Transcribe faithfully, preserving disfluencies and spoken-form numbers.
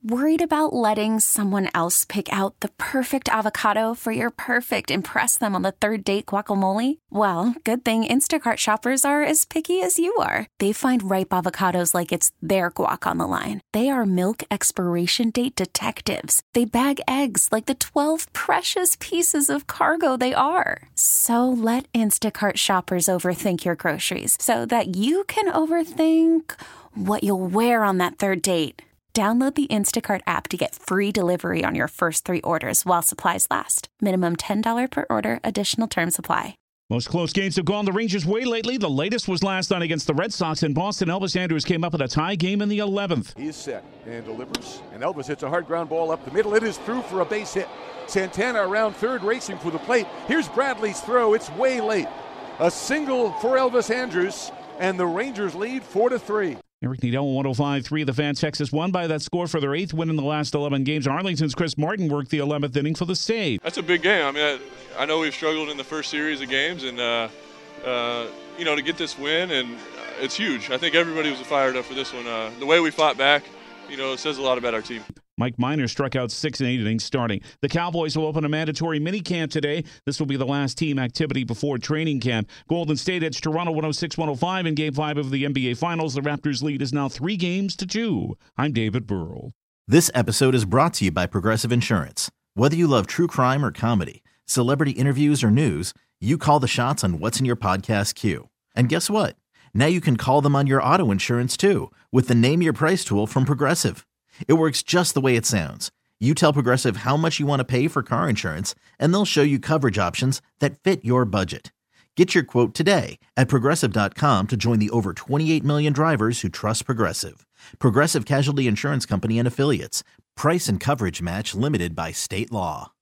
Worried about letting someone else pick out the perfect avocado for your perfect impress them on the third date guacamole? Well, good thing Instacart shoppers are as picky as you are. They find ripe avocados like it's their guac on the line. They are milk expiration date detectives. They bag eggs like the twelve precious pieces of cargo they are. So let Instacart shoppers overthink your groceries so that you can overthink what you'll wear on that third date. Download the Instacart app to get free delivery on your first three orders while supplies last. Minimum ten dollars per order. Additional terms apply. Most close games have gone the Rangers' way lately. The latest was last night against the Red Sox in Boston. Elvis Andrus came up with a tie game in the eleventh. He's set and delivers. And Elvis hits a hard ground ball up the middle. It is through for a base hit. Santana around third, racing for the plate. Here's Bradley's throw. It's way late. A single for Elvis Andrus, and the Rangers lead four to three. Eric Needell, one oh five point three. The Fan. Texas won by that score for their eighth win in the last eleven games. Arlington's Chris Martin worked the eleventh inning for the save. That's a big game. I mean, I, I know we've struggled in the first series of games, and, uh, uh, you know, to get this win, and it's huge. I think everybody was fired up for this one. Uh, the way we fought back, you know, it says a lot about our team. Mike Minor struck out six and eight innings starting. The Cowboys will open a mandatory minicamp today. This will be the last team activity before training camp. Golden State edged Toronto one oh six to one oh five in Game five of the N B A Finals. The Raptors' lead is now three games to two. I'm David Burrell. This episode is brought to you by Progressive Insurance. Whether you love true crime or comedy, celebrity interviews or news, you call the shots on what's in your podcast queue. And guess what? Now you can call them on your auto insurance too with the Name Your Price tool from Progressive. It works just the way it sounds. You tell Progressive how much you want to pay for car insurance, and they'll show you coverage options that fit your budget. Get your quote today at Progressive dot com to join the over twenty-eight million drivers who trust Progressive. Progressive Casualty Insurance Company and Affiliates. Price and coverage match limited by state law.